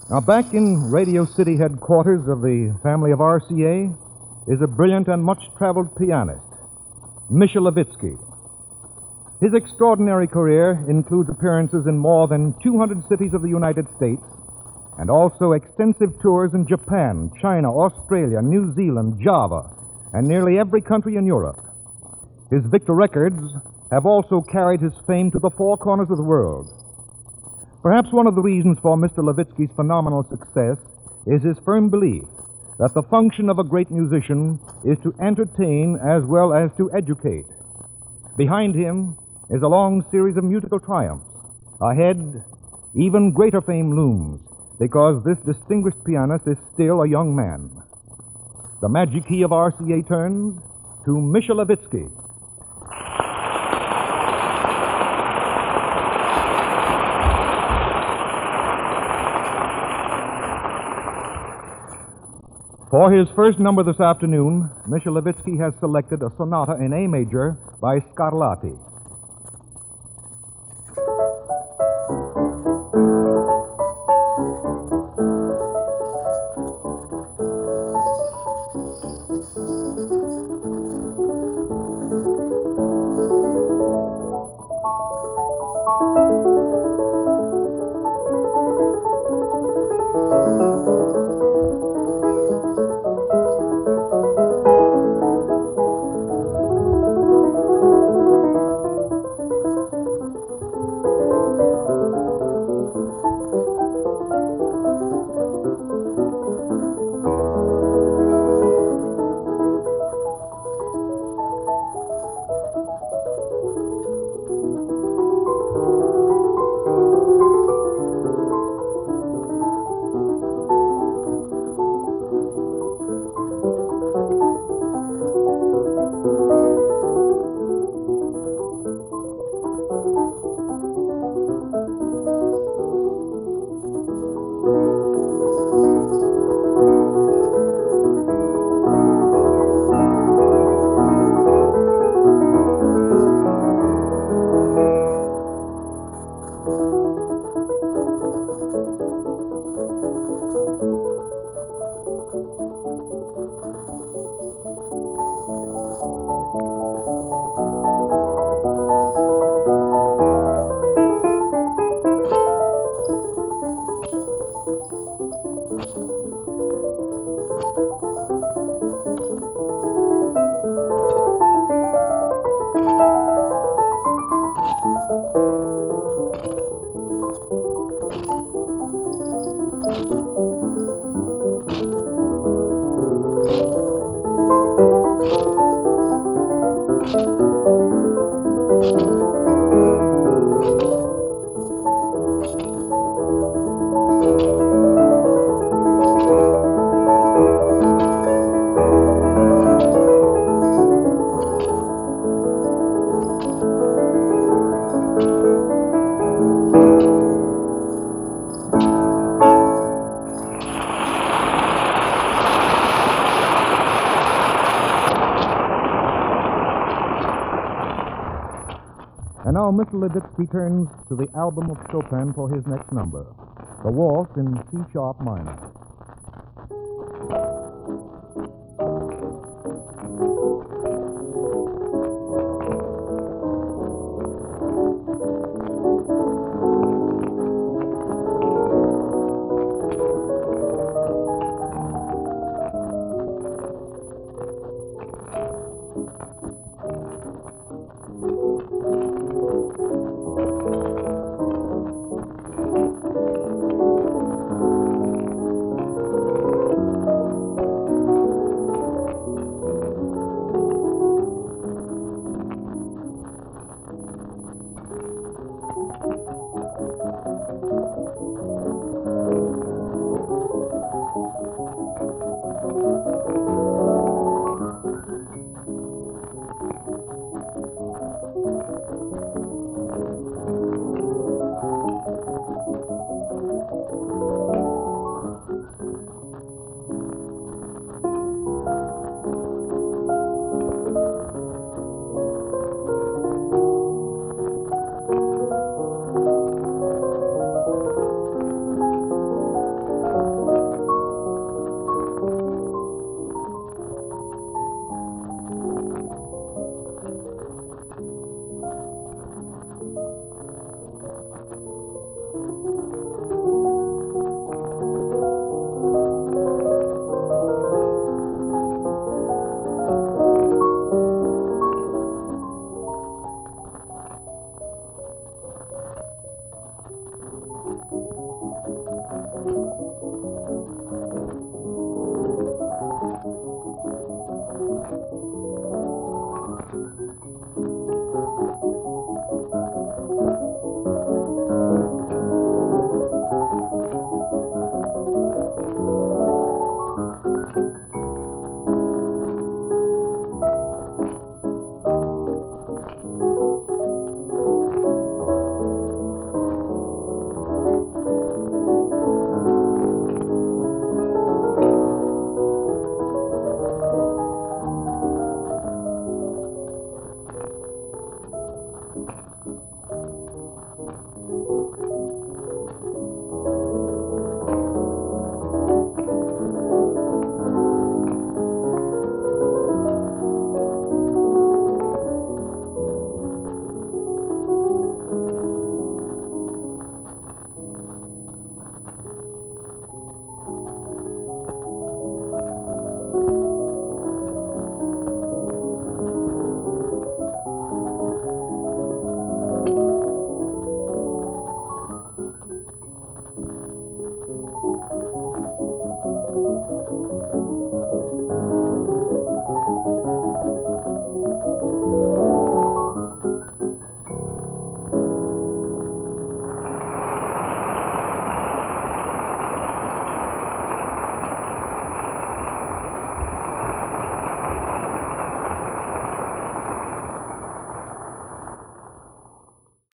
Now, back in Radio City headquarters of the family of RCA is a brilliant and much-traveled pianist, Misha Levitsky. His extraordinary career includes appearances in more than 200 cities of the United States and also extensive tours in Japan, China, Australia, New Zealand, Java, and nearly every country in Europe. His Victor records have also carried his fame to the four corners of the world. Perhaps one of the reasons for Mr. Levitsky's phenomenal success is his firm belief that the function of a great musician is to entertain as well as to educate. Behind him is a long series of musical triumphs. Ahead, even greater fame looms, because this distinguished pianist is still a young man. The magic key of RCA turns to Misha Levitsky. For his first number this afternoon, Misha Levitsky has selected a sonata in A major by Scarlatti. And now Mr. Levitsky turns to the album of Chopin for his next number, the Waltz in C-sharp minor.